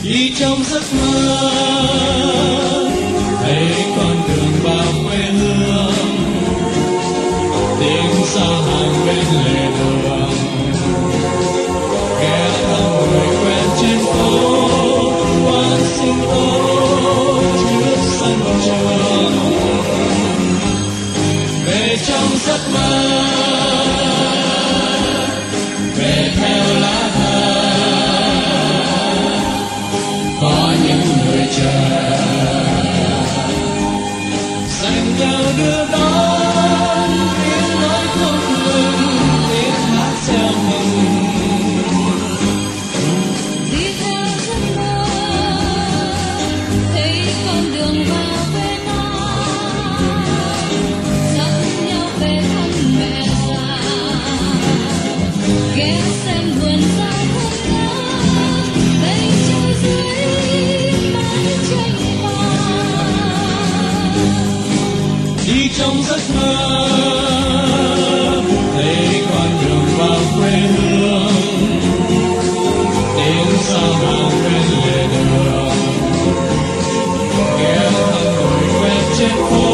đi trong giấc mơ thấy con đường vào quê hương, tiếng sao hàng bên lề đường, ghé thăm người quen trên phố quán sinh tố trước sân trường. Về trong giấc mơ, về theo lá thơ, có những người chờ dành nhau đưa đón, tiếng nói không ngừng, tiếng hát reo mừng. Đi theo giấc mơ thấy con đường vào quê Nam, dắt nhau về thăm mẹ già, ghé xem vườn rau thơm ngát, cây trôi dưới mái tranh vàng. Đi trong giấc mơ thấy con đường vào quê hương, tiếng sao hàng bên lề đường, ghé thăm người quen trên phố